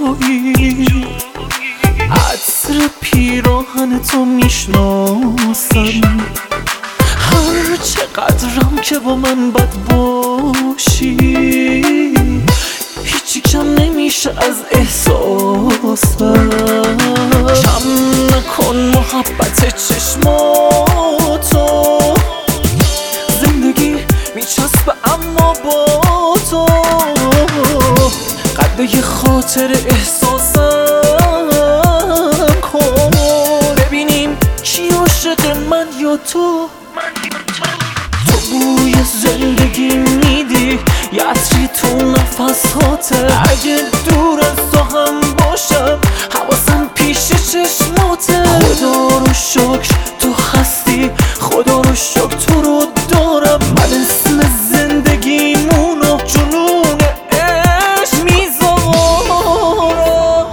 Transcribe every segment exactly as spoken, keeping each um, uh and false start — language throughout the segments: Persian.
جایی عطر پیراهن تو میشناسم، هر چقدرم که با من بد باشی هیچی کم نمیشه از احساسم. کم نکن محبت چشماتو، زندگی میچسبه اما با تو قده خاطر احساسم کن، ببینیم کی عاشق من یا تو. تو بوی زندگی میدی یه عطری تو نفساته، اگه دور از تو هم باشم حواسم پیش چشماته. خدا رو شکر تو هستی، خدا رو شکر تو رو دارم، من اسم زندگیمونو جنون عشق میذارم.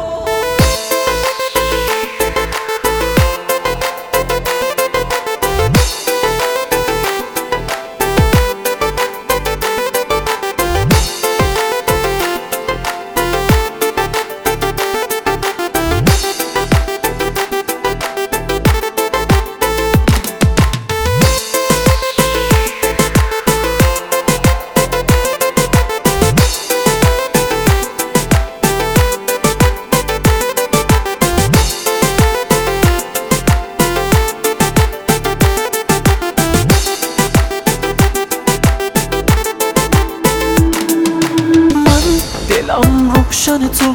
دلم روشن تو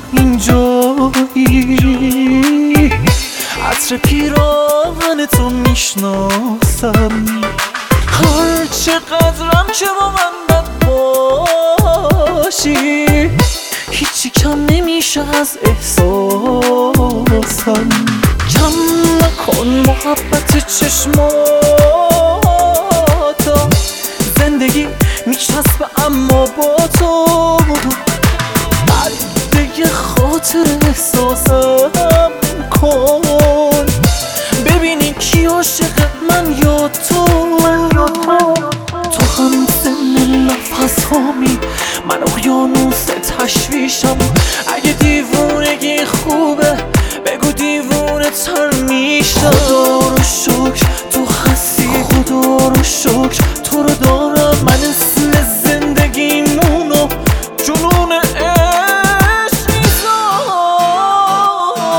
اینجایی، عطر پیراهن تو میشناسم، هر چقدرم که با من بد باشی هیچی کم نمیشه از احساسم. کم نکن محبت چشماتو، زندگی میچسبه اما با تو قده خاطر احساسم کن، ببینی کی عاشق من یا تو. تو هم سن نفس هامی، من اقیانوس تشویشم، اگه دیوونگی خوبه بگو دیوونه تر میشم. خدا رو شکر تو هستی، خدا رو شکر تو رو دارم، من اسم زندگیمونو جنون عشق میذارم.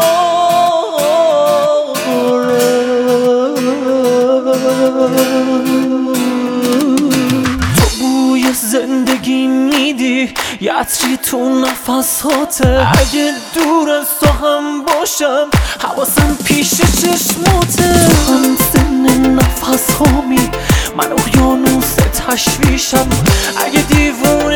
تو بوی زندگی میدی یه عطری تو نفساته، اگه دور از تو هم باشم حواسم پیش چشماته. تو هم سن نفس هامی، من اقیانوس تشویشم، اگه دیوون